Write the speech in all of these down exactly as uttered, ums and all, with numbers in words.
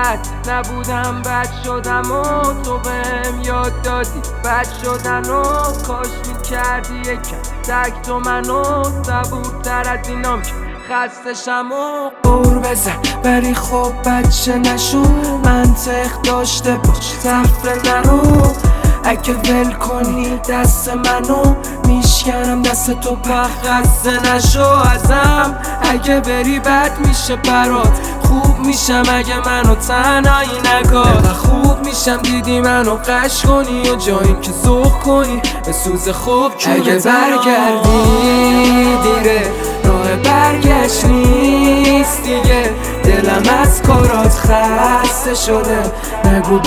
بد نبودم بد شدم و تو بهم یاد دادی بد شدن و کاش میکردی یکم تک تو منو صبورتر از اینام که خستشم و قور بزن ولی خب بچه نشو منطق داشته باش تفره نرو اگه ول کنی دست منو میشکنم دست تو پخ خسته نشو ازم اگه بری بد میشه برات خوب میشم اگه منو تنهایی نکار خوب میشم دیدی منو قش کنی و جایی که ذوق کنی به سوز خوب اگه برگردی دیره راه برگشت نیست دیگه دلم از کارات خسته شده نگو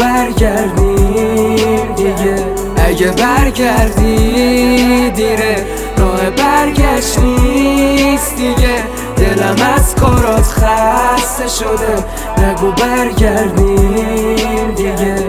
برگردیم دیگه اگه برگردی دیره راه برگشت نیست دیگه دلم از کارات خسته شده نگو برگردیم دیگه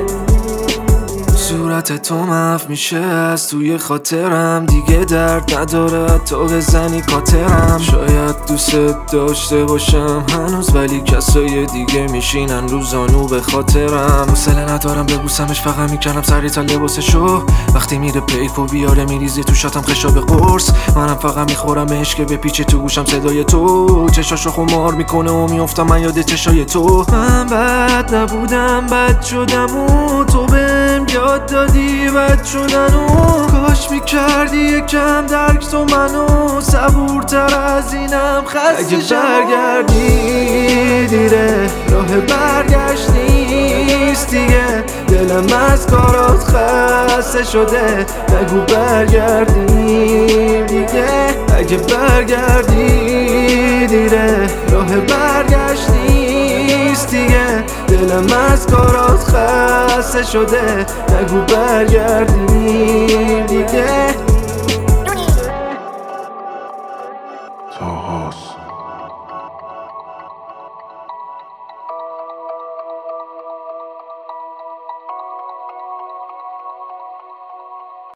صورت تو محو میشه از توی خاطرم دیگه درد نداره تو بزنی کاترم شاید دوست داشته باشم هنوز ولی کسای دیگه میشینن رو زانو به خاطرم حوصله ندارم ببوسمش فقط میکنم سری تا لباسشو وقتی میره پیک و بیاره میریزی تو شاتم خشاب قرص منم فقط میخورمش که بپیچه تو گوشم صدای تو چشاشو خمار میکنه و میافتم من یاد چشای تو من بد نبودم بد شدم و تو بهم یاد دادی بد شدن و کاش میکردی یکم درک تو منو صبورتر از اینم خسته برگردی دیره راه برگشت نیست دیگه دلم از کارات خسته شده نگو برگردیم دیگه اگه برگردی دیره راه برگشت نیست دیگه دلم از کارات خسته شده نگو برگردیم دیگه